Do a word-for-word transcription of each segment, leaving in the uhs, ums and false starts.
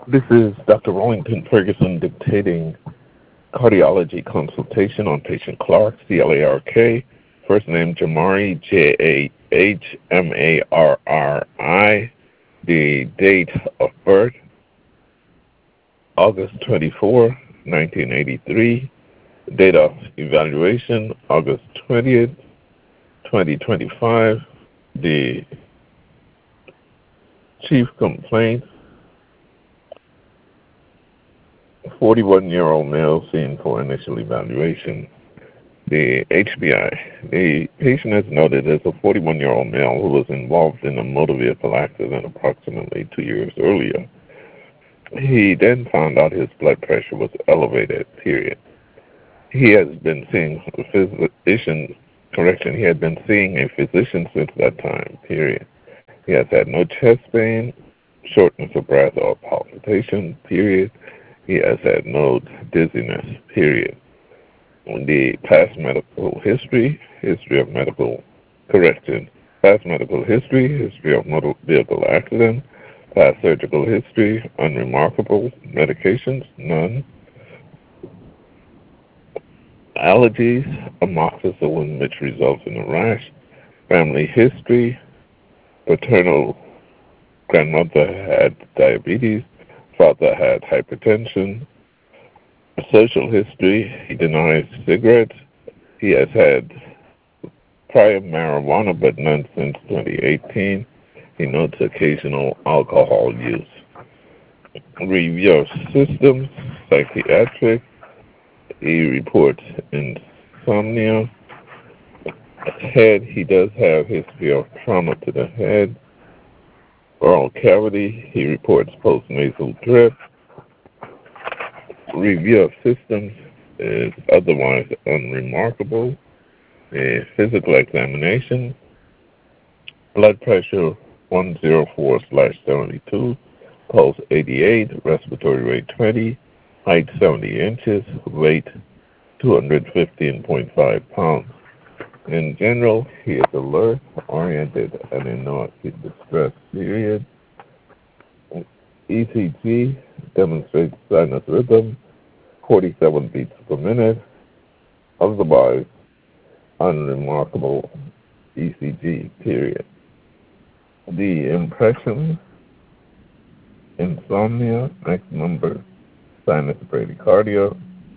This is Doctor Rollington Ferguson dictating cardiology consultation on patient Clark, C L A R K. First name Jamari, J A H M A R R I. The date of birth, August twenty-fourth, nineteen eighty-three. Date of evaluation, August twentieth, twenty twenty-five. The chief complaint, forty-one-year-old male seen for initial evaluation. The H B I. The patient has noted as a forty-one-year-old male who was involved in a motor vehicle accident approximately two years earlier. He then found out his blood pressure was elevated, period. He has been seeing a physician, correction, he had been seeing a physician since that time, period. He has had no chest pain, shortness of breath, or palpitation, period. He has had no dizziness, period. The past medical history, history of medical correction, past medical history, history of motor vehicle accident, past surgical history, unremarkable, medications, none. Allergies, amoxicillin, which results in a rash. Family history, paternal grandmother had diabetes, father had hypertension. Social history, he denies cigarettes. He has had prior marijuana, but none since twenty eighteen. He notes occasional alcohol use. Review of systems, psychiatric. He reports insomnia. Head, he does have history of trauma to the head. Oral cavity, he reports postnasal drip. Review of systems is otherwise unremarkable. A physical examination, blood pressure one oh four slash seventy-two, pulse eighty-eight, respiratory rate twenty, height seventy inches, weight two hundred fifteen point five pounds. In general, he is alert, oriented, and in no acute distress, period. E C G demonstrates sinus rhythm, forty-seven beats per minute. Otherwise, unremarkable E C G, period. The impression, insomnia, next number, sinus bradycardia.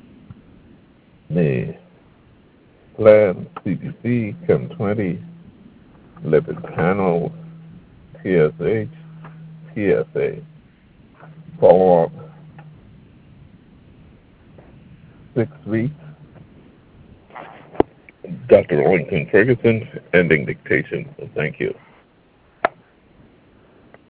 The plan, C T C, Chem twenty, lipid panels, T S H, T S A. Follow-up, six weeks. Doctor Rollington Ferguson, ending dictation. Thank you.